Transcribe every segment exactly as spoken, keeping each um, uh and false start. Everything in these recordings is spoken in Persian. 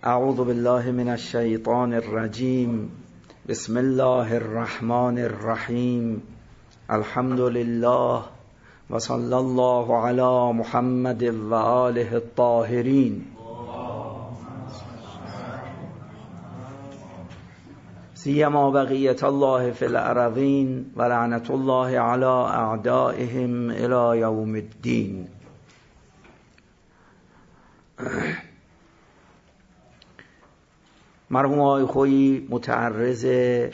اعوذ بالله من الشیطان الرجیم. بسم الله الرحمن الرحیم. الحمد لله و صلی الله علی محمد و آله الطاهرین. سیما بقیت الله فی الارضین و لعنت الله علی اعدائهم الی یوم الدین. مرحوم آقای خویی متعرض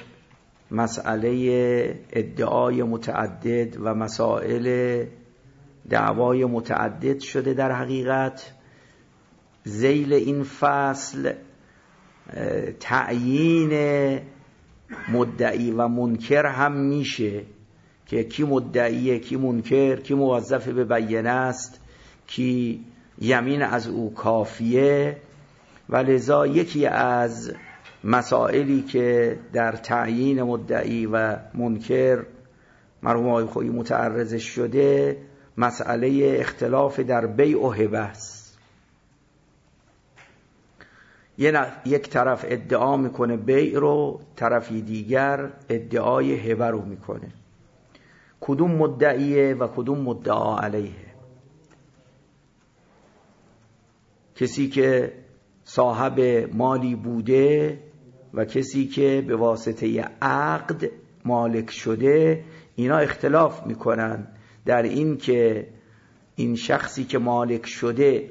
مسئله ادعای متعدد و مسائل دعوای متعدد شده. در حقیقت ذیل این فصل تعیین مدعی و منکر هم میشه که کی مدعیه، کی منکر، کی موظف به بیانه است، کی یمین از او کافیه. و لذا یکی از مسائلی که در تعیین مدعی و منکر مرحوم آقای خویی متعرض شده مسئله اختلاف در بیع و هبه است. یک طرف ادعا میکنه بیع رو، طرفی دیگر ادعای هبه رو میکنه. کدوم مدعیه و کدوم مدعا علیه؟ کسی که صاحب مالی بوده و کسی که به واسطه عقد مالک شده، اینا اختلاف میکنن در این که این شخصی که مالک شده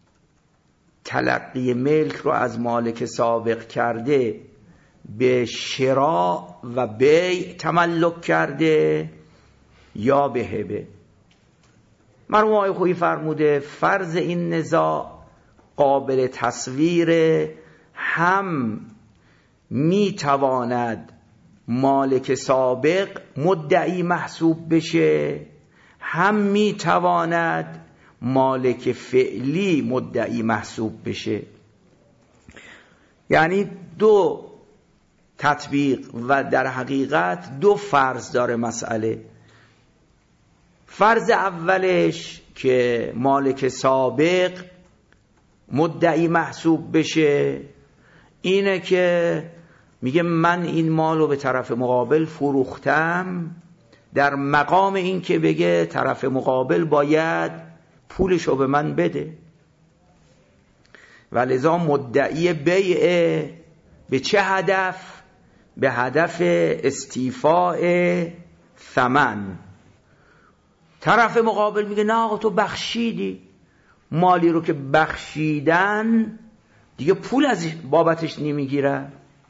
تلقی ملک رو از مالک سابق کرده، به شراء و بیع تملک کرده یا به هبه. مرحوم آقای خویی فرموده فرض این نزاع قابل تصویر، هم می تواند مالک سابق مدعی محسوب بشه، هم می تواند مالک فعلی مدعی محسوب بشه. یعنی دو تطبیق و در حقیقت دو فرض داره مسئله. فرض اولش که مالک سابق مدعی محسوب بشه اینه که میگه من این مالو به طرف مقابل فروختم، در مقام این که بگه طرف مقابل باید پولشو به من بده. و لذا مدعی بیع به چه هدف؟ به هدف استیفاء ثمن. طرف مقابل میگه نه آقا تو بخشیدی، مالی رو که بخشیدن دیگه پول از بابتش نمیگیره.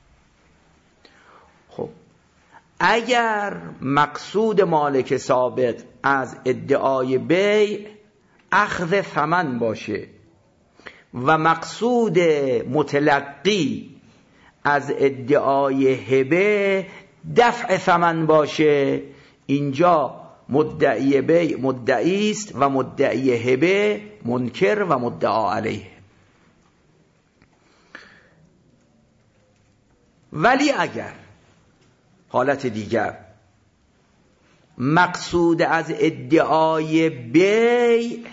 خب اگر مقصود مالک سابق از ادعای بیع اخذ ثمن باشه و مقصود متلقی از ادعای هبه دفع ثمن باشه، اینجا مدعی بیع مدعی است و مدعی هبه منکر و مدعا علیه. ولی اگر حالت دیگر مقصود از ادعای بیع،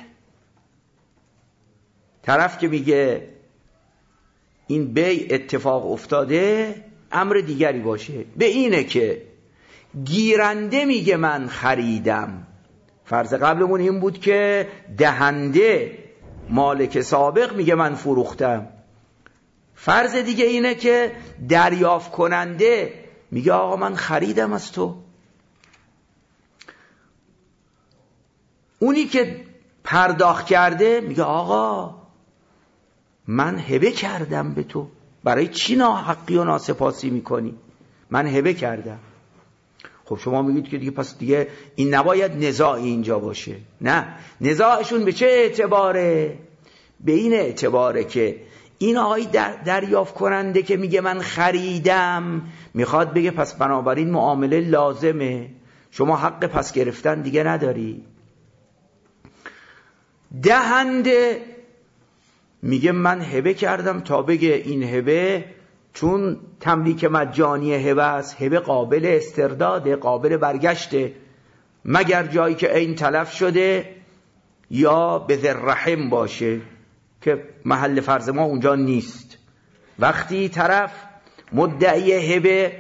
طرف که میگه این بیع اتفاق افتاده، امر دیگری باشه، به اینه که گیرنده میگه من خریدم. فرض قبلمون این بود که دهنده مالک سابق میگه من فروختم. فرض دیگه اینه که دریافت کننده میگه آقا من خریدم از تو. اونی که پرداخت کرده میگه آقا من هبه کردم به تو، برای چی ناحقی و ناسپاسی میکنی؟ من هبه کردم. خب شما میگید که دیگه پس دیگه این نباید نزاعی اینجا باشه. نه، نزاعشون به چه اعتباره؟ به این اعتباره که این آقای در دریافت کننده که میگه من خریدم میخواد بگه پس بنابراین معامله لازمه، شما حق پس گرفتن دیگه نداری. دهنده میگه من هبه کردم تا بگه این هبه چون تملیک مجانی هبه است، هبه قابل استرداده، قابل برگشته، مگر جایی که عین تلف شده یا به ذی الرحم باشه که محل فرض ما اونجا نیست. وقتی طرف مدعی هبه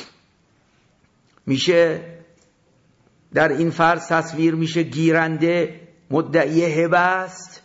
میشه، در این فرض تصویر میشه گیرنده مدعی هبه است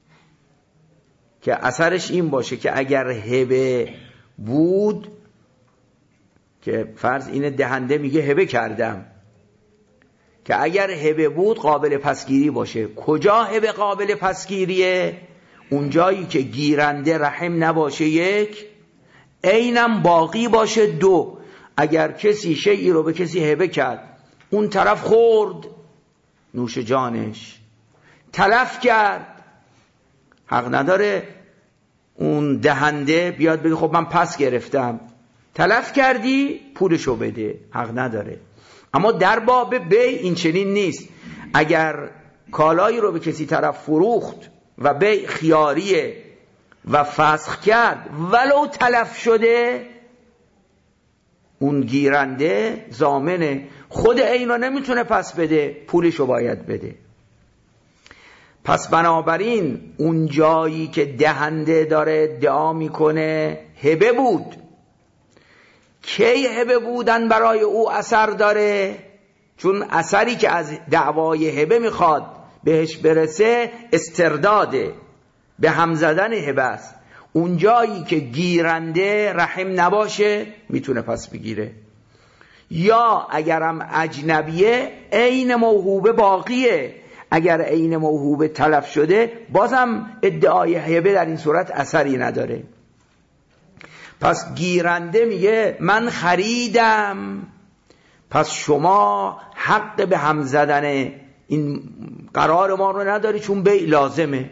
که اثرش این باشه که اگر هبه بود، که فرض اینه دهنده میگه هبه کردم، که اگر هبه بود قابل پسگیری باشه. کجا هبه قابل پسگیریه؟ اون جایی که گیرنده رحم نباشه، یک، اینم باقی باشه، دو، اگر کسی شیئی رو به کسی هبه کرد، اون طرف خورد، نوش جانش، تلف کرد، حق نداره اون دهنده بیاد بگه خب من پس گرفتم. تلف کردی پولشو بده، حق نداره. اما در باب بی این چنین نیست. اگر کالایی رو به کسی طرف فروخت و بی خیاریه و فسخ کرد ولو تلف شده، اون گیرنده ضامنه، خود اینو نمیتونه پس بده، پولشو باید بده. پس بنابراین اون جایی که دهنده داره ادعا میکنه هبه بود، کی هبه بودن برای او اثر داره؟ چون اثری که از دعوای هبه میخواد بهش برسه استرداده، به هم زدن هبه است. اون جایی که گیرنده رحم نباشه میتونه پس بگیره، یا اگرم اجنبیه عین موهوبه باقیه. اگر عین موهوبه تلف شده بازم ادعای هبه در این صورت اثری نداره. پس گیرنده میگه من خریدم، پس شما حق به هم زدن این قرار ما رو نداری چون بیع لازمه.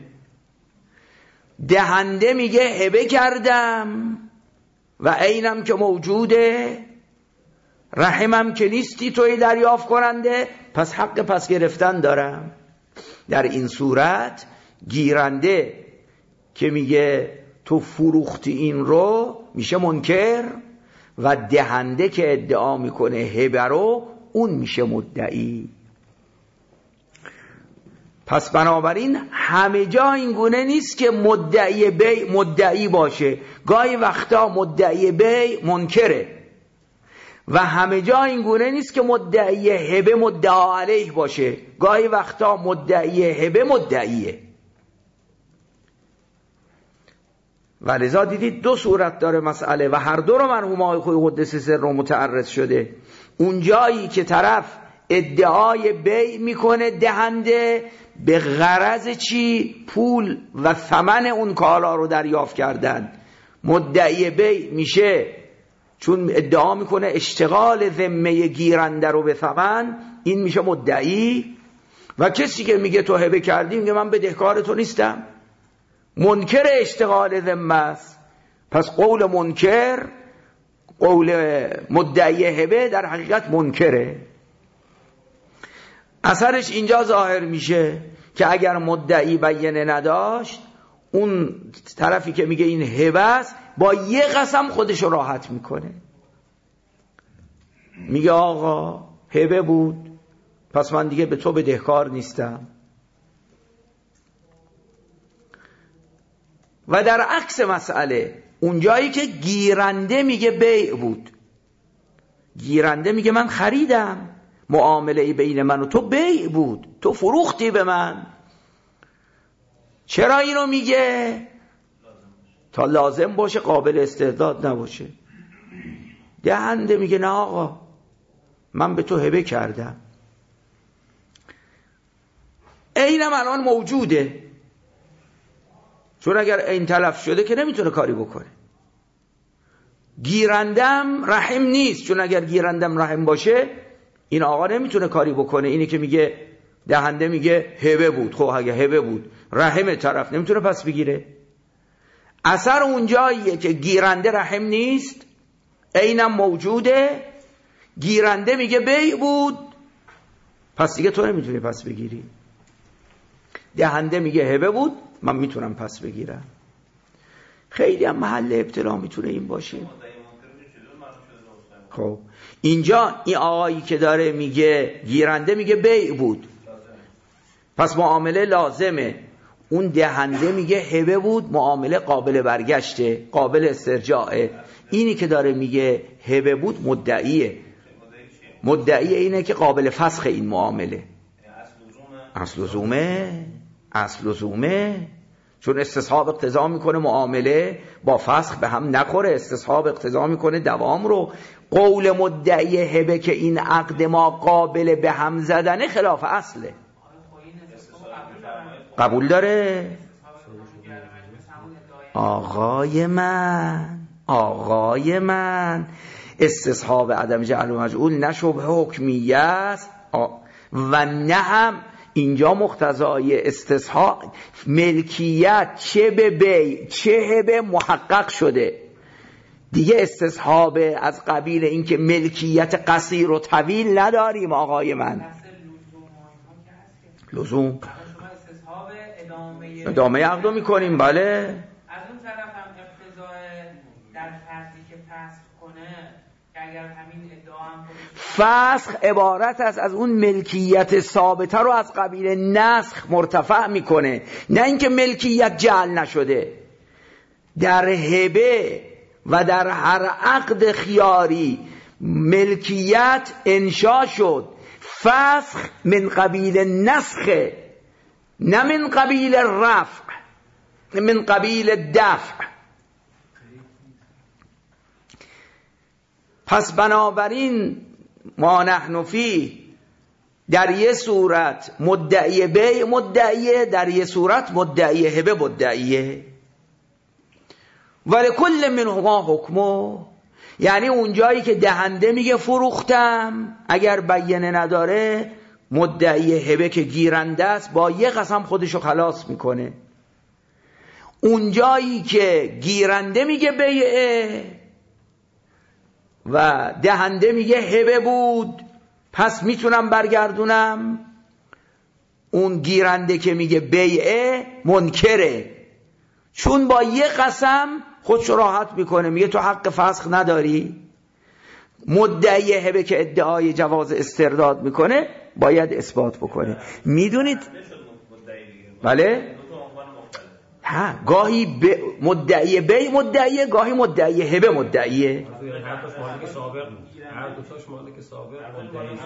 دهنده میگه هبه کردم و عینم که موجوده، رحمم که نیستی توی دریافت کننده، پس حق پس گرفتن دارم. در این صورت گیرنده که میگه تو فروختی این رو میشه منکر، و دهنده که ادعا میکنه هبه رو اون میشه مدعی. پس بنابراین همه جا این گونه نیست که مدعی بیع مدعی باشه، گاهی وقتا مدعی بیع منکره، و همه جا این گونه نیست که مدعی هبه مدعا علیه باشه، گاهی وقتا مدعی هبه مدعیه. و لذا دیدید دو صورت داره مسئله و هر دو رو مرحوم آقای خویی قدس سر رو متعرض شده. اون جایی که طرف ادعای بیع میکنه دهنده به غرض چی؟ پول و ثمن اون کالا رو دریافت کردن، مدعی بیع میشه چون ادعا میکنه اشتغال ذمه گیرنده رو به ثمن، این میشه مدعی. و کسی که میگه تو هبه کردی میگه من بدهکار تو نیستم، منکر اشتغال ذمه است. پس قول منکر، قول مدعی هبه در حقیقت منکره. اثرش اینجا ظاهر میشه که اگر مدعی بیانه نداشت، اون طرفی که میگه این هبه است با یه قسم خودش راحت میکنه، میگه آقا هبه بود پس من دیگه به تو بدهکار نیستم. و در عکس مسئله اون جایی که گیرنده میگه بیع بود، گیرنده میگه من خریدم، معامله بین من و تو بیع بود، تو فروختی به من، چرا اینو میگه؟ تا لازم باشه، قابل استرداد نباشه. دهنده میگه نه آقا من به تو هبه کردم، اینم الان موجوده، چون اگر این تلف شده که نمیتونه کاری بکنه. گیرندم رحم نیست، چون اگر گیرندم رحم باشه این آقا نمیتونه کاری بکنه. اینی که میگه دهنده میگه هبه بود، خب اگه هبه بود رحم طرف نمیتونه پس بگیره. اثر اونجاییه که گیرنده رحم نیست، اینم موجوده، گیرنده میگه بیع بود، پس دیگه تو نمیتونی پس بگیری. دهنده میگه هبه بود، من میتونم پس بگیرم. خیلی هم محل ابتلا میتونه این باشه. خب اینجا این آقایی که داره میگه گیرنده میگه بیع بود، پس معامله لازمه، اون دهنده میگه هبه بود، معامله قابل برگشته، قابل استرجاعه. اینی که داره میگه هبه بود مدعیه. مدعی اینه که قابل فسخ این معامله. اصل لزومه اصل لزومه چون استصحاب اقتضا میکنه معامله با فسخ به هم نخوره، استصحاب اقتضا میکنه دوام رو. قول مدعی هبه که این عقد ما قابل به هم زدنه خلاف اصله. قبول داره؟ آقای من آقای من استصحاب عدم جعل و مجعول نه شبه حکمیه است و نه هم اینجا مقتضای استصحاب ملکیت چه به بی چه هبه محقق شده دیگه. استصحاب از قبیل اینکه ملکیت قصیر و طویل نداریم آقای من. لزوم ادامه عقدو میکنیم. بله. از اون طرف هم اقتضای در فردی که فسخ کنه که اگر همین ادعا هم فسخ عبارت است از اون ملکیت ثابته رو از قبیل نسخ مرتفع میکنه، نه اینکه ملکیت جعل نشده. در هبه و در هر عقد خیاری ملکیت انشا شد، فسخ من قبیل نسخه نه من قبیل رفع، من قبیل دفع. پس بنابراین ما نحن فی در یه صورت مدعی بیع مدعیه، در یه صورت مدعی هبه مدعیه. ولی کل منهما حکمو، یعنی اونجایی که دهنده میگه فروختم اگر بیانه نداره، مدعی هبه که گیرنده است با یه قسم خودشو خلاص میکنه. اونجایی که گیرنده میگه بیعه و دهنده میگه هبه بود پس میتونم برگردونم، اون گیرنده که میگه بیعه منکره، چون با یه قسم خودشو راحت میکنه، میگه تو حق فسخ نداری. مدعی هبه که ادعای جواز استرداد میکنه باید اثبات بکنه. میدونید بله؟ ها گاهی ب... مدعی بی مدعیه، گاهی مدعی هبه مدعیه. هر دوش مالک سابق بود، هر دوتاش مالک سابق مدعی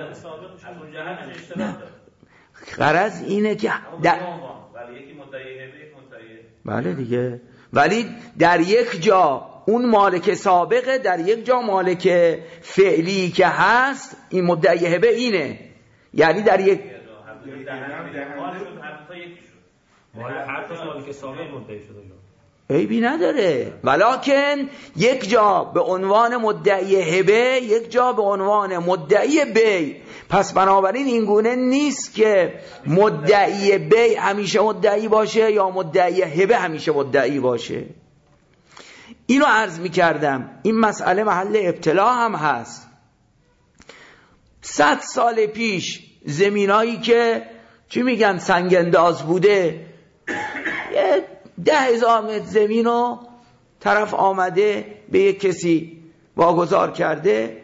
شد. نه غرض اینه که در... ولی یکی مدعی هبه یک مدعی. بله دیگه، ولی در یک جا اون مالک سابقه، در یک جا مالک فعلی که هست این مدعی هبه اینه، یعنی در یک هر دوش مالک سابق مدعی شده. عیبی نداره، ولکن یک جا به عنوان مدعی هبه، یک جا به عنوان مدعی بی. پس بنابراین این گونه نیست که مدعی بی همیشه مدعی باشه یا مدعی هبه همیشه مدعی باشه. اینو عرض می کردم. این مسئله محل ابتلا هم هست. صد سال پیش زمینایی که چی میگن سنگنداز بوده، یه ده هزار متر زمین رو طرف آمده به یک کسی واگذار کرده،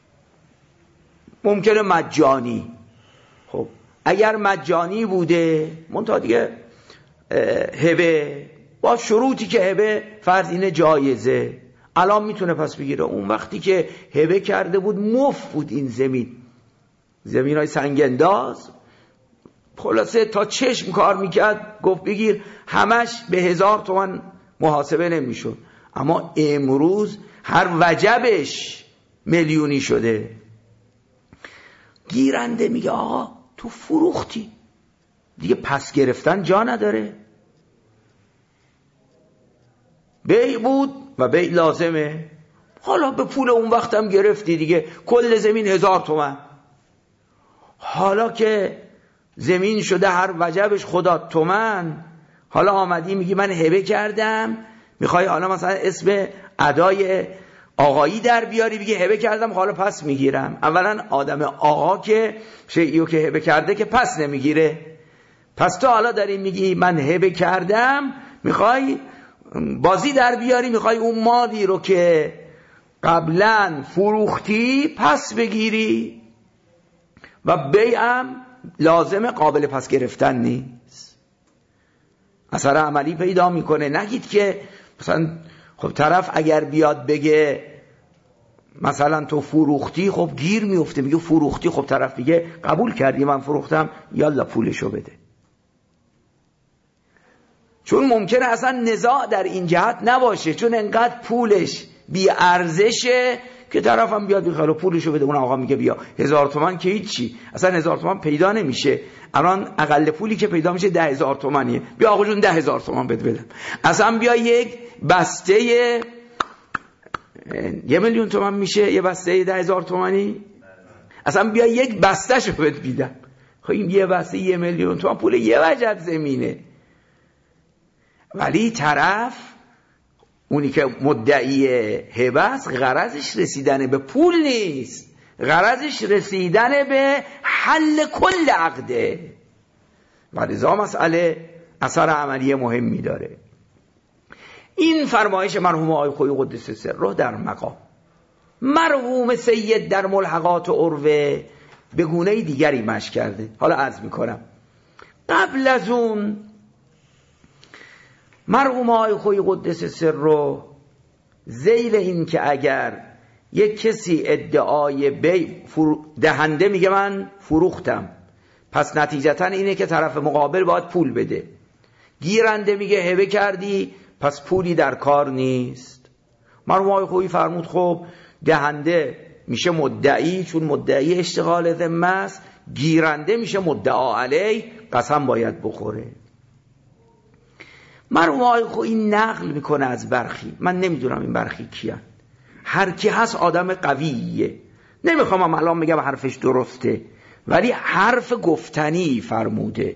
ممکنه مجانی. خب اگر مجانی بوده منتها دیگه هبه با شروطی که هبه فرض اینه جایزه، الان میتونه پس بگیره. اون وقتی که هبه کرده بود مفت بود این زمین، زمین های سنگنداز، خلاصه تا چشم کار میکرد، گفت بگیر، همش به هزار تومن محاسبه نمیشد. اما امروز هر وجبش میلیونی شده. گیرنده میگه آقا تو فروختی دیگه، پس گرفتن جا نداره. بیع بود و بیع لازمه، حالا به پول اون وقتم گرفتی دیگه، کل زمین هزار تومن. حالا که زمین شده هر وجبش خدا تومن، حالا آمدی میگی من هبه کردم، میخوای حالا مثلا اسم ادای آقایی در بیاری بگی هبه کردم حالا پس میگیرم. اولا آدم آقا که شیعیو که هبه کرده که پس نمیگیره. پس تو حالا داری میگی من هبه کردم، میخوای بازی در بیاری، میخوای اون مالی رو که قبلا فروختی پس بگیری و بیعم لازم قابل پس گرفتن نیست. اثر عملی پیدا میکنه. نگید که مثلا خب طرف اگر بیاد بگه مثلا تو فروختی، خب گیر میفته، میگه فروختی، خب طرف میگه قبول کردی من فروختم، یالا پولشو بده. چون ممکنه اصلا نزاع در این جهت نباشه، چون انقدر پولش بی ارزشه که طرف هم بیاد بخواد پولشو بده. اون آقا میگه بیا هزار تومان که هیچی، اصلا هزار تومان پیدا نمیشه، الان اقل پولی که پیدا میشه ده هزار تومانیه، بیا آقا جون ده هزار تومان بده بدم. اصلا بیا یک بسته یه میلیون تومان میشه، یه بسته ده هزار تومانی، اصلا بیا یک بسته شو بده بیدم. خب این یه بسته یه میلیون تومان پول یه وجب زمینه. ولی طرف اونی که مدعی هبه است غرضش رسیدن به پول نیست، غرضش رسیدن به حل کل عقده. ولذا مسئله اثر عملی مهمی داره. این فرمایش مرحوم آقای خویی قدس سره در مقام مرحوم سید در ملحقات عروه به گونه دیگری مشی کرده. حالا عرض میکنم قبل از اون مرحوم آقای خویی قدس سره ذیل این که اگر یک کسی ادعای بی دهنده میگه من فروختم، پس نتیجتا اینه که طرف مقابل باید پول بده، گیرنده میگه هبه کردی، پس پولی در کار نیست. مرحوم آقای خویی فرمود خب دهنده میشه مدعی، چون مدعی اشتغال ذمه است، گیرنده میشه مدعا علیه، قسم باید بخوره. مرحوم آقای خویی نقل میکنه از برخی، من نمیدونم این برخی کیان، هر کی هست آدم قویه، نمیخوام الان بگم حرفش درسته، ولی حرف گفتنی فرموده.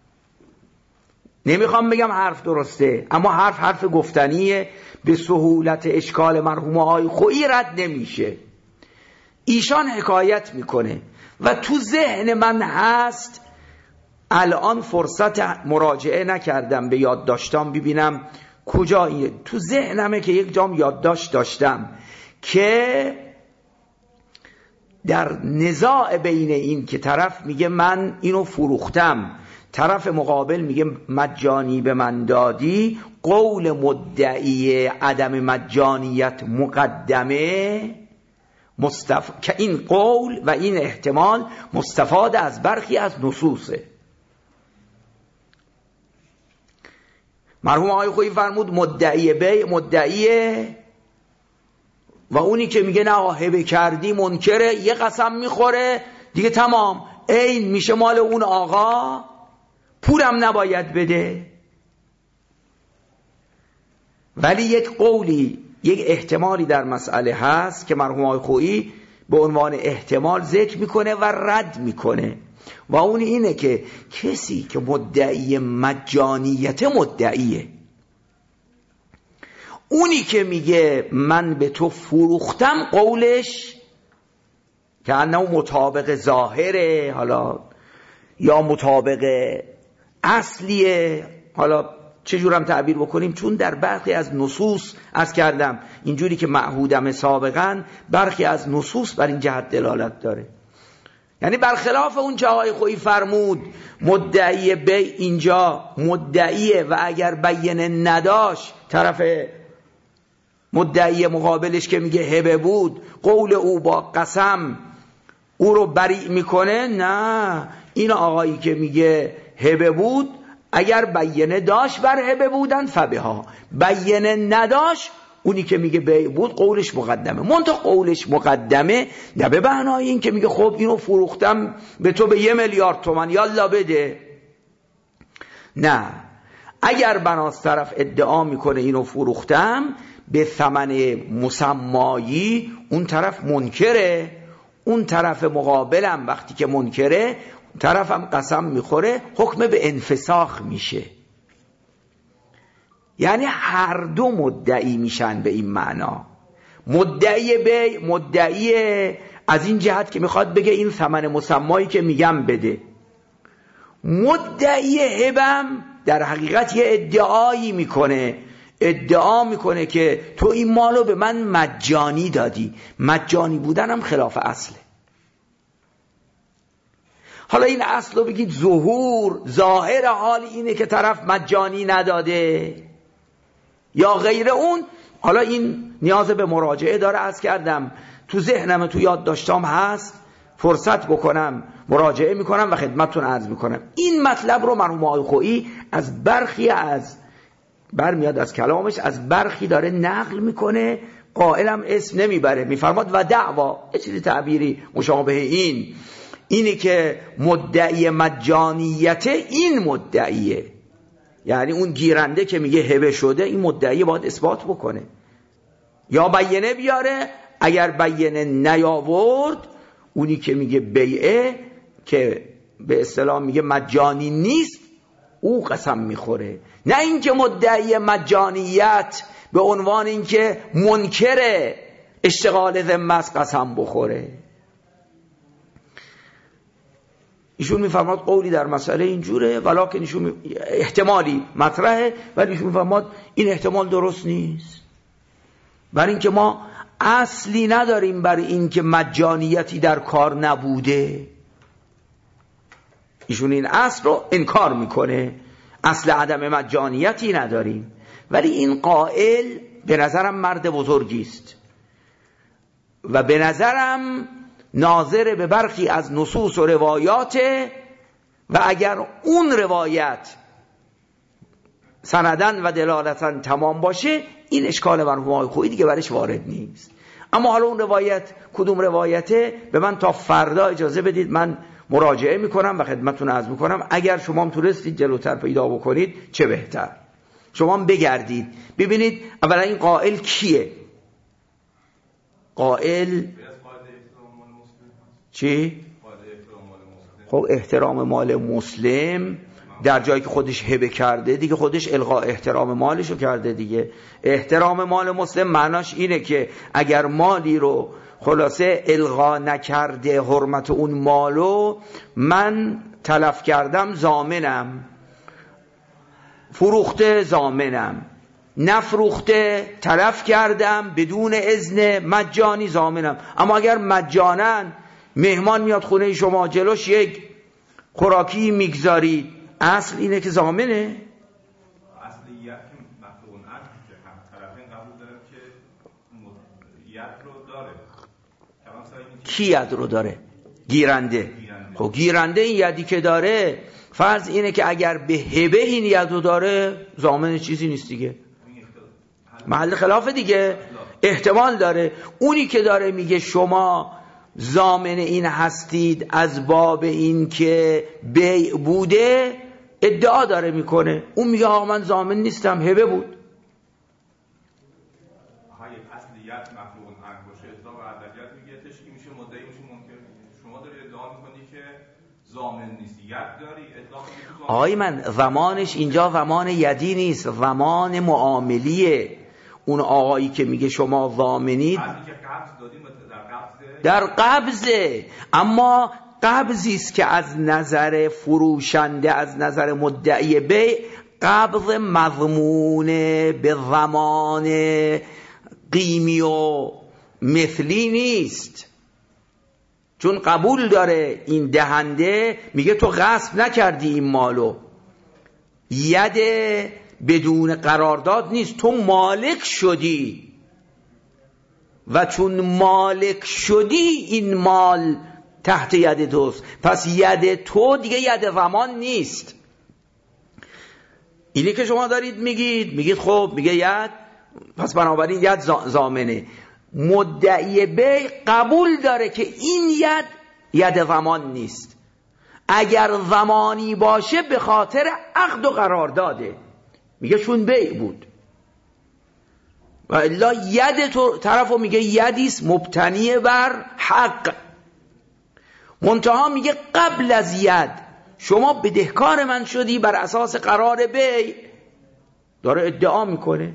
نمیخوام بگم حرف درسته، اما حرف حرف گفتنیه، به سهولت اشکال مرحوم آقای خویی رد نمیشه. ایشان حکایت میکنه و تو ذهن من هست، الان فرصت مراجعه نکردم به یادداشتام ببینم کجا اینه، تو ذهنمه که یک جام یادداشت داشتم که در نزاع بین این که طرف میگه من اینو فروختم، طرف مقابل میگه مجانی به من دادی، قول مدعی عدم مجانیت مقدمه مستف... که این قول و این احتمال مستفاد از برخی از نصوصه. مرحوم آقای خویی فرمود مدعی بی مدعیه و اونی که میگه نه هبه کردی منکره، یه قسم میخوره دیگه تمام، این میشه مال اون آقا، پولم نباید بده. ولی یک قولی، یک احتمالی در مسئله هست که مرحوم آقای خویی به عنوان احتمال ذکر میکنه و رد میکنه، و اون اینه که کسی که مدعی مجانیت مدعیه، اونی که میگه من به تو فروختم قولش که انه مطابق ظاهره، حالا یا مطابق اصلیه، حالا چجورم تعبیر بکنیم، چون در برخی از نصوص عرض کردم اینجوری که معهودم سابقا، برخی از نصوص بر این جهت دلالت داره. یعنی برخلاف اون که آقای خویی فرمود مدعی بی اینجا مدعیه و اگر بیانه نداشت طرف مدعی مقابلش که میگه هبه بود قول او با قسم او رو بری میکنه، نه، این آقایی که میگه هبه بود اگر بیانه داشت بر هبه بودن فبها، بیانه نداشت اونی که میگه بی بود قولش مقدمه. منتها قولش مقدمه نه به معنای این که میگه خب اینو فروختم به تو به یه میلیارد تومان یالا بده، نه، اگر بناس طرف ادعا میکنه اینو فروختم به ثمن مسمایی، اون طرف منکره، اون طرف مقابلم وقتی که منکره طرفم قسم میخوره، حکم به انفساخ میشه. یعنی هر دو مدعی میشن به این معنا. مدعی بی مدعی از این جهت که میخواد بگه این ثمن مسمایی که میگم بده، مدعی هبم در حقیقت یه ادعایی میکنه، ادعا میکنه که تو این مالو به من مجانی دادی. مجانی بودنم خلاف اصله. حالا این اصل رو بگید ظهور، ظاهر حال اینه که طرف مجانی نداده یا غیر اون. حالا این نیاز به مراجعه داره. عرض کردم تو ذهنم تو یاد داشتم هست، فرصت بکنم مراجعه میکنم و خدمتتون عرض میکنم. این مطلب رو مرحوم آقای خویی از برخی از برمیاد از کلامش از برخی داره نقل میکنه، قائلم اسم نمیبره، میفرماد و دعوا، یه چیزی تعبیری مشابه این اینی که مدعی مجانیت این مدعیه، یعنی اون گیرنده که میگه هبه شده این مدعی باید اثبات بکنه یا بیانه بیاره. اگر بیانه نیاورد اونی که میگه بیعه که به اصطلاح میگه مجانی نیست او قسم میخوره، نه اینکه مدعی مجانیت به عنوان اینکه منکر اشتغال ذمه است قسم بخوره. ایشون میفرماد قولی در مسئله اینجوره، ولکن ایشون احتمالی مطرحه، ولی ایشون میفرماد این احتمال درست نیست، برای اینکه ما اصلی نداریم برای اینکه مجانیتی در کار نبوده. ایشون این اصل رو انکار میکنه، اصل عدم مجانیتی نداریم، ولی این قائل به نظرم مرد بزرگی است و به نظرم ناظر به برخی از نصوص و روایات، و اگر اون روایت سندن و دلالتن تمام باشه این اشکال مرحوم آقای خویی دیگه برش وارد نیست. اما حالا اون روایت کدوم روایته به من تا فردا اجازه بدید، من مراجعه میکنم و خدمتتون عرض میکنم. اگر شما هم تونستید جلوتر پیدا بکنید چه بهتر. شما هم بگردید ببینید اولا این قائل کیه. قائل چی؟ خب احترام مال مسلم در جایی که خودش هبه کرده دیگه خودش الغا احترام مالشو کرده دیگه. احترام مال مسلم معناش اینه که اگر مالی رو خلاصه الغا نکرده حرمت اون مالو من تلف کردم ضامنم، فروخته ضامنم، نفروخته تلف کردم بدون اذن مجانی ضامنم. اما اگر مجانن مهمان میاد خونه شما جلوش یک خوراکی میگذارید، اصل اینه که ضامنه. اصل یک مفهوم اصل که هم طرفین قبول دارن که ید رو داره. کی ید رو داره؟ گیرنده. خب گیرنده این یدی که داره فرض اینه که اگر به هبه این ید رو داره ضامن چیزی نیست دیگه، محل خلاف دیگه. احتمال داره اونی که داره میگه شما ضامن این هستید از باب این که بیع بوده ادعا داره میکنه، اون میگه آقا من ضامن نیستم هبه بود. های اصلیت مفهوم انگوشه اطلاق و عدلیت میگه تشکی میشه مدعی میشه منکر. شما داری ادعا میکنی که ضامن نیستی، ید داری اطلاق میگه. آقای من زمانش اینجا زمان یدی نیست، زمان معاملیه. اون آقایی که میگه شما ضامنید در قبضه، اما قبضی است که از نظر فروشنده از نظر مدعی بیع قبض مضمونه به زمان قیمی و مثلی نیست، چون قبول داره این دهنده میگه تو غصب نکردی این مالو، ید بدون قرارداد نیست، تو مالک شدی و چون مالک شدی این مال تحت ید توست، پس ید تو دیگه ید زمان نیست. اینی که شما دارید میگید میگید خب میگه ید، پس بنابراین ید ضامنه. مدعی بیع قبول داره که این ید ید زمان نیست، اگر زمانی باشه به خاطر عقد و قرارداده، میگه چون بیع بود و الا ید تو طرفو میگه یدیست مبتنی بر حق. منتها میگه قبل از ید شما بدهکار من شدی بر اساس قرار بیع، داره ادعا میکنه.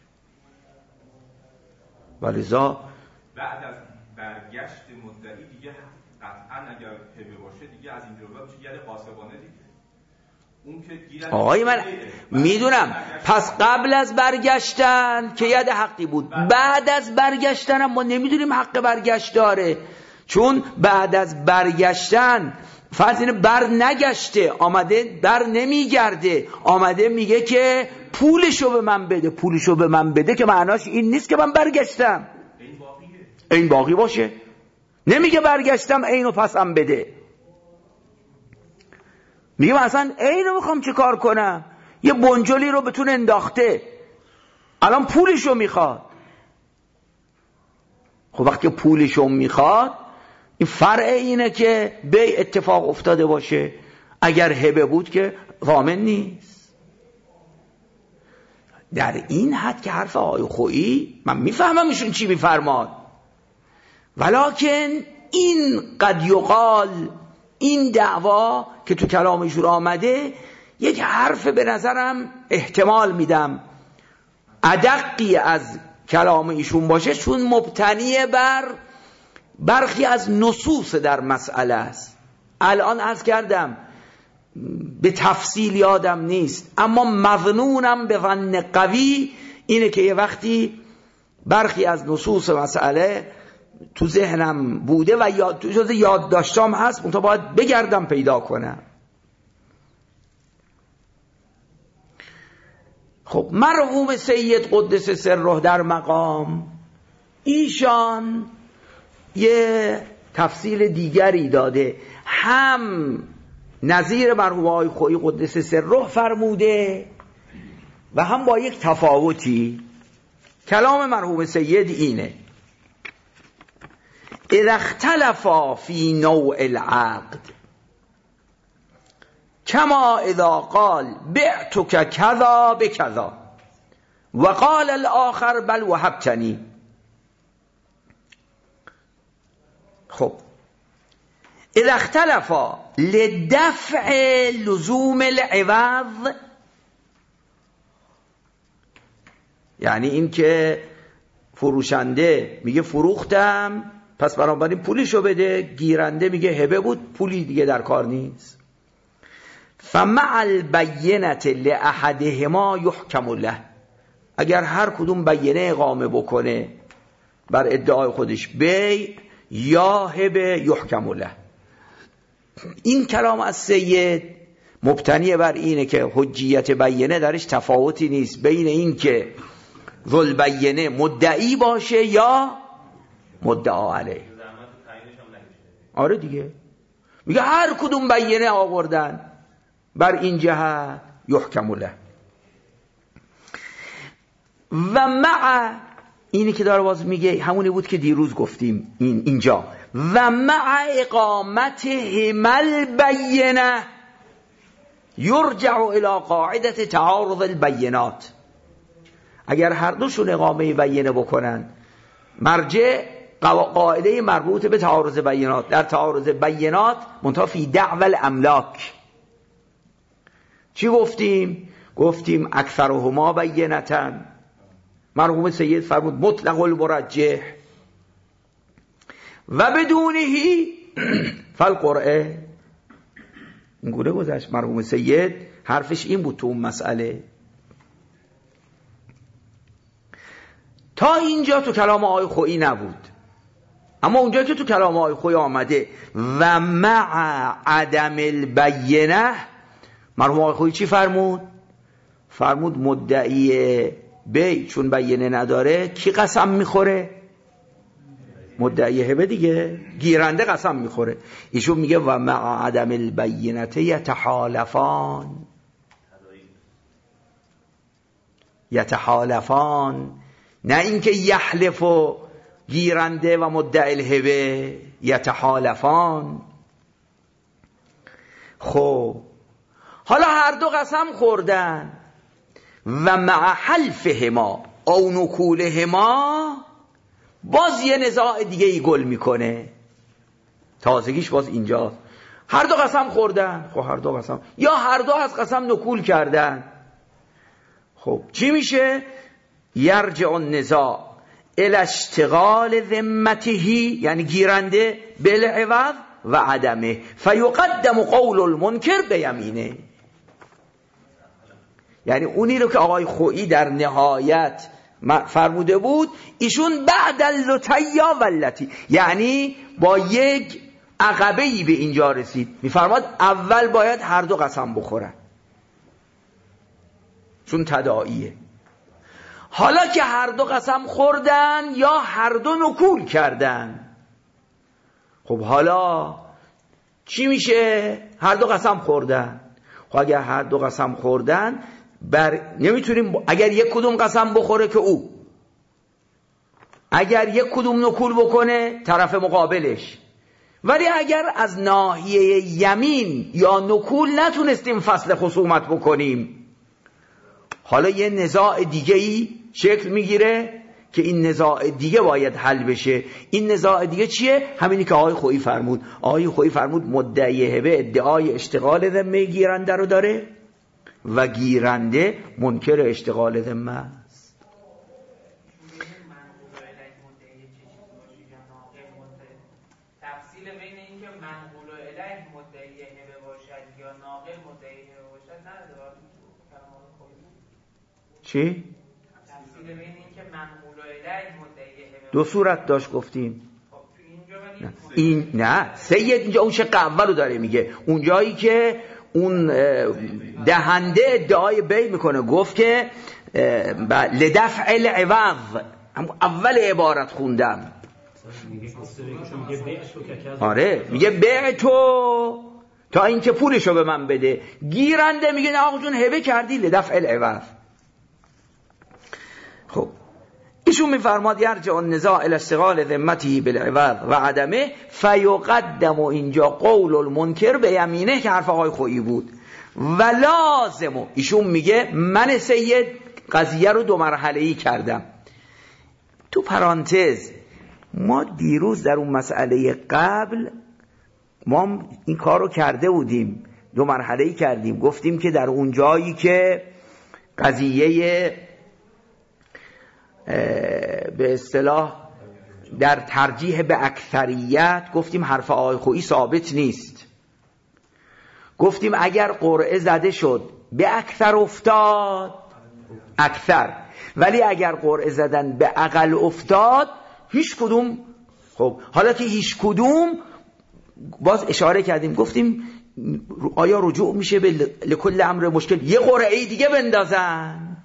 ولذا بعد از برگشت مدعی دیگه قطعا اگر هبه باشه دیگه از این جلوه میشه ید قاسبانه دیگه. آقای من میدونم، پس قبل از برگشتن که ید حقی بود، بعد از برگشتن ما نمیدونیم حق برگشت داره، چون بعد از برگشتن فرض اینه بر نگشته، آمده بر نمیگرده، آمده میگه که پولشو به من بده. پولشو به من بده که معناش این نیست که من برگشتم، این باقی باشه. نمیگه برگشتم اینو پسم بده، میگه مثلا اینو میخوام چه کار کنم، یه بنجلی رو بتون انداخته الان پولشو میخواد. خب وقتی پولشو میخواد، این فرع اینه که به اتفاق افتاده باشه. اگر هبه بود که ضامن نیست. در این حد که حرف آقای خویی من میفهمم ایشون چی میفرماد، ولکن این قد یقال، این دعوا که تو کلام ایشون آمده، یک حرف به نظرم احتمال میدم ادقی از کلام ایشون باشه، چون مبتنی بر برخی از نصوص در مسئله است. الان عرض کردم به تفصیل یادم نیست، اما مظنونم به ظن قوی اینه که یه وقتی برخی از نصوص مسئله تو ذهنم بوده و یاد تو جز یاد داشتم هست، منتها باید بگردم پیدا کنم. خب مرحوم سید قدس سره در مقام ایشان یه تفصیل دیگری داده، هم نظیر مرحوم آقای خویی قدس سره فرموده و هم با یک تفاوتی. کلام مرحوم سید اینه: اذا اختلفا فی نوع العقد کما اذا قال بعتك كذا بكذا وقال الاخر بل وهبتنی. خب اذا اختلفا لدفع لزوم العوض، یعنی این که فروشنده میگه فروختم پس بنابراین پولیشو بده، گیرنده میگه هبه بود پولی دیگه در کار نیست. فمع البینه لاحدهما یحکم له، اگر هر کدوم بینه اقامه بکنه بر ادعای خودش بیع یا هبه یحکم له. این کلام از سید مبتنی بر اینه که حجیت بینه درش تفاوتی نیست بین این که ذل بینه مدعی باشه یا مدعا علیه. آره دیگه، میگه هر کدوم بینه آوردن بر این جهت یحکم له. و مع اینی که داره باز میگه همونی بود که دیروز گفتیم این اینجا، و مع اقامت همل بینه یرجع الى قاعده تعارض البینات. اگر هر دوشون اقامه بینه بکنن، مرجع قاعده مربوط به تعارض بینات، در تعارض بینات منتها فی دعوی الاملاک چی گفتیم؟ گفتیم اکثرهما بینتن. مرحوم سید فرمود مطلق المرجح و بدونهی فالقرعه. این گونه گذشت. مرحوم سید حرفش این بود تو اون مسئله. تا اینجا تو کلام آقای خویی نبود، اما اونجا که تو کلام آقای خویی آمده و مع عدم البینه، مرحوم آقای خویی چی فرمود؟ فرمود مدعی بی چون بینه نداره کی قسم میخوره؟ مدعی هبه دیگه، گیرنده قسم میخوره. ایشون میگه و مع عدم البینه یتحالفان، یتحالفان، نه اینکه یحلف و گیرنده و مدعی الهبه، یتحالفان. خب حالا هر دو قسم خوردن و مع حلفهما او نکولهما، باز یه نزاع دیگه ای گل میکنه. تازگیش باز اینجاست. هر دو قسم خوردن، خب هر دو قسم، یا هر دو از قسم نکول کردن. خب چی میشه؟ یرجع النزاع الى اشتغال ذمته، یعنی گیرنده بالعوض و عدمه، فیقدم قول المنکر بیمینه. یعنی اونی رو که آقای خویی در نهایت فرموده بود، ایشون بعد اللتیا والتی، یعنی با یک عقبه‌ای به اینجا رسید. میفرماد اول باید هر دو قسم بخورن چون تداعیه. حالا که هر دو قسم خوردن یا هر دو نکول کردن، خب حالا چی میشه؟ هر دو قسم خوردن. خب اگر هر دو قسم خوردن بر نمیتونیم ب... اگر یک کدوم قسم بخوره که او، اگر یک کدوم نکول بکنه طرف مقابلش. ولی اگر از ناحیه یمین یا نکول نتونستیم فصل خصومت بکنیم، حالا یه نزاع دیگه ای شکل میگیره که این نزاع دیگه باید حل بشه. این نزاع دیگه چیه؟ همینی که آقای خویی فرمود. آقای خویی فرمود مدعی هبه ادعای اشتغال ذمه گیرنده رو داره و گیرنده منکر اشتغال ذمه است. تفصیل بین این که منقول الیه مدعی هبه باشد یا ناقل مدعی هبه باشد نداره. چی؟ تفصیل بین این که منقول الیه مدعی هبه دو صورت داشت گفتیم. خب تو اینجا نه. این نه سید اینجا اون شق اول رو داره میگه. اونجایی که اون دهنده ادعای بی میکنه گفت که لدفع العوض، اول عبارت خوندم. آره میگه بیع تو تا اینکه پولشو به من بده. گیرنده میگه نه آقا جون هبه کردی لدفع العوض. خب ایشون میفرماد یرجع النزاع الى اشتغال ذمته بالعوض و عدمه فیقدم، و اینجا قول المنکر به یمینه که حرف آقای خویی بود. و لازم، ایشون میگه من سید قضیه رو دو مرحله‌ای کردم. تو پرانتز ما دیروز در اون مسئله قبل ما این کار رو کرده بودیم، دو مرحله‌ای کردیم. گفتیم که در اون جایی که قضیه به اصطلاح در ترجیح به اکثریت، گفتیم حرف آقای خویی ثابت نیست. گفتیم اگر قرعه زده شد به اکثر افتاد اکثر، ولی اگر قرعه زدن به اقل افتاد هیچ کدوم. خب حالا که هیچ کدوم، باز اشاره کردیم گفتیم آیا رجوع میشه به لکل امر مشکل یه قرعه دیگه بندازن،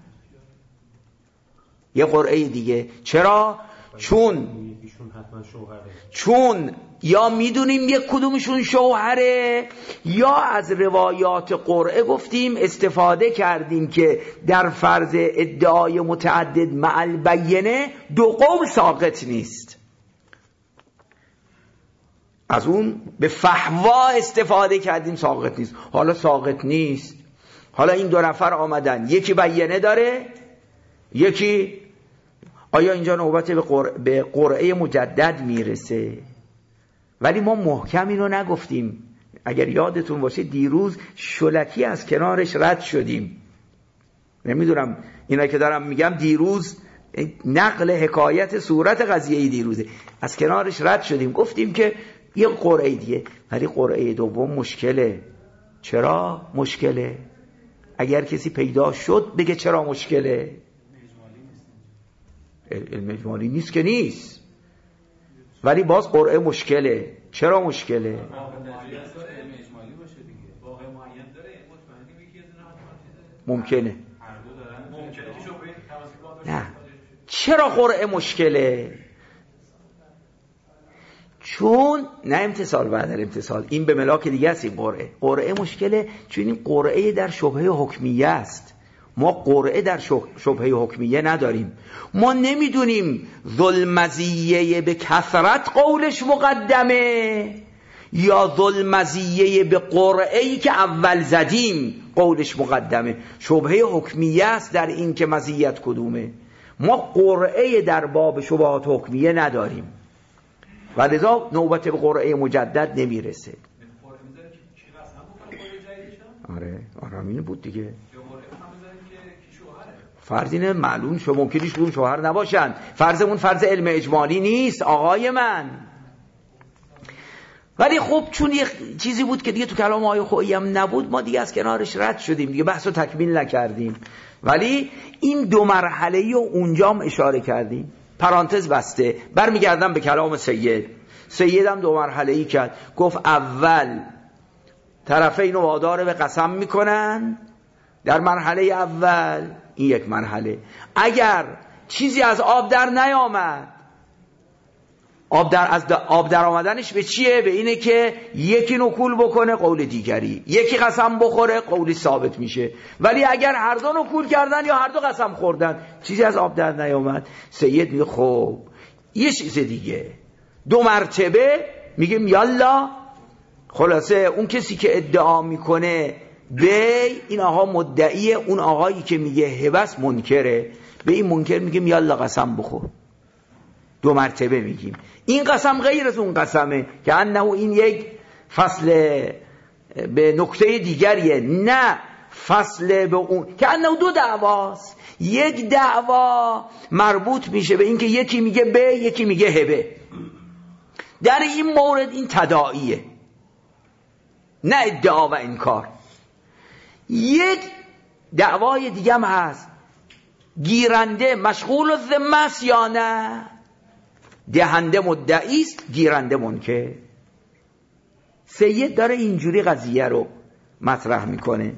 یه قرعه دیگه. چرا؟ چون چون یا میدونیم یک کدومشون شوهره، یا از روایات قرعه گفتیم استفاده کردیم که در فرض ادعای متعدد مع البینه دو قول ساقط نیست. از اون به فحوا استفاده کردیم ساقط نیست. حالا ساقط نیست، حالا این دو نفر آمدن، یکی بینه داره یکی، آیا اینجا نوبت به, قر... به قرعه مجدد میرسه؟ ولی ما محکم اینو نگفتیم. اگر یادتون باشه دیروز شلکی از کنارش رد شدیم. نمیدونم اینا که دارم میگم دیروز نقل حکایت صورت قضیه دیروزه، از کنارش رد شدیم. گفتیم که یه قرعه دیگه، ولی قرعه دوم مشکله. چرا مشکله؟ اگر کسی پیدا شد بگه چرا مشکله. علم اجمالی نیست که نیست، ولی باز قرعه مشکله. چرا مشکله؟ ممکنه. نه چرا قرعه مشکله؟ چون نه امتصال بعد امتصال، این به ملاک دیگه است. این قرعه قرعه مشکله چون این قرعه در شبهه حکمیه است. ما قرعه در شبهه حکمیه نداریم. ما نمیدونیم ذوالمزیه به کثرت قولش مقدمه یا ذوالمزیه به قرعه‌ای که اول زدیم قولش مقدمه. شبهه حکمیه است در این که مزیت کدومه. ما قرعه در باب شبهات حکمیه نداریم و لذا نوبت به قرعه مجدد نمیرسه. آره آرامین بود دیگه. فرض اینه معلوم شو ممکنیش بودون شوهر نباشن. فرضمون فرض علم اجمالی نیست آقای من. ولی خب چون یه چیزی بود که دیگه تو کلام آقای خویی هم نبود، ما دیگه از کنارش رد شدیم دیگه، بحث رو تکمیل نکردیم. ولی این دو مرحله‌ای رو اونجا هم اشاره کردیم. پرانتز بسته. برمیگردم به کلام سید. سیدم دو مرحله ای کرد، گفت اول طرفین وادار به قسم میکنن در مرحله اول، این یک مرحله. اگر چیزی از آب در نیامد، آب در از آب در آمدنش به چیه؟ به اینه که یکی نکول بکنه قول دیگری، یکی قسم بخوره قولی ثابت میشه. ولی اگر هر دو نکول کردن یا هر دو قسم خوردن چیزی از آب در نیامد، سید میگه خب یه چیز دیگه، دو مرتبه میگیم یالا. خلاصه اون کسی که ادعا میکنه به این آقا مدعیه، اون آقایی که میگه هبس منکره، به این منکر میگیم یالا قسم بخور. دو مرتبه میگیم. این قسم غیر از اون قسمه که انه این یک فصل به نکته دیگریه، نه فصل به اون که انه دو دعواست. یک دعوا مربوط میشه به این که یکی میگه به، یکی میگه هبه. در این مورد این تداعیه، نه ادعا و انکار. یک دعوای دیگه هم هست، گیرنده مشغول الذمه است یا نه؟ دهنده مدعی است، گیرنده منکر. سید داره اینجوری قضیه رو مطرح میکنه.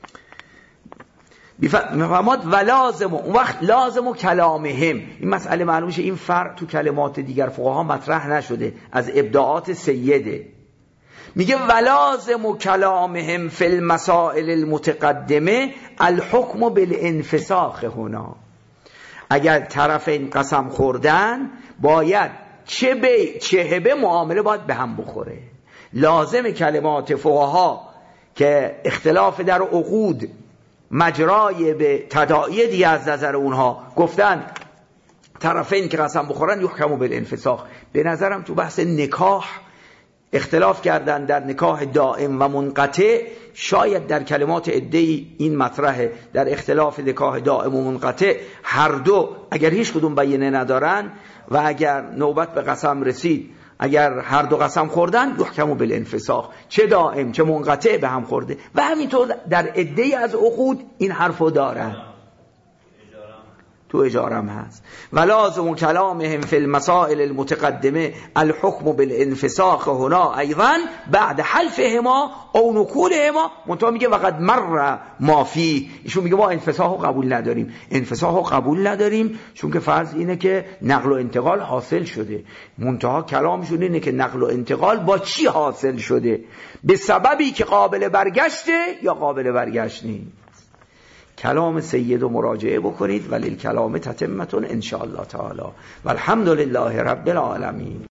میفهمد و لازم، اون وقت لازم و کلامهم، این مسئله معلومه این فرق تو کلمات دیگر فقها مطرح نشده، از ابداعات سیده. میگه ولازم و کلامهم فی المسائل المتقدمه الحکم بالانفساخ هنا. اگر طرفین قسم خوردن باید چه به چه هبه معامله باید به هم بخوره. لازم کلمات فقها که اختلاف در عقود مجرای به تداعی دیگه از نظر اونها گفتن طرفین که قسم بخورن یحکم بالانفساخ. به نظرم تو بحث نکاح اختلاف کردن در نکاح دائم و منقطع، شاید در کلمات عده‌ای این مطرحه. در اختلاف نکاح دائم و منقطع هر دو اگر هیچ کدوم بیانه ندارن و اگر نوبت به قسم رسید، اگر هر دو قسم خوردن یحکم بالانفساخ، چه دائم چه منقطع به هم خورده. و همینطور در عده‌ای از عقود این حرفو دارن، تو اجارم هست. ولازم کلامهم فی المسائل المتقدمه الحکم بالانفساخ هنا ایضا بعد حلفهما او نکولهما. منتها میگه وقد مر ما فی، ایشون میگه ما انفساخو قبول نداریم. انفساخو قبول نداریم چون که فرض اینه که نقل و انتقال حاصل شده. منتها کلامشون اینه که نقل و انتقال با چی حاصل شده؟ به سببی که قابل برگشته یا قابل برگشت نیست. کلام سید رو مراجعه بکنید. ولی کلام تتمتون ان شاء الله تعالی. والحمد لله رب العالمین.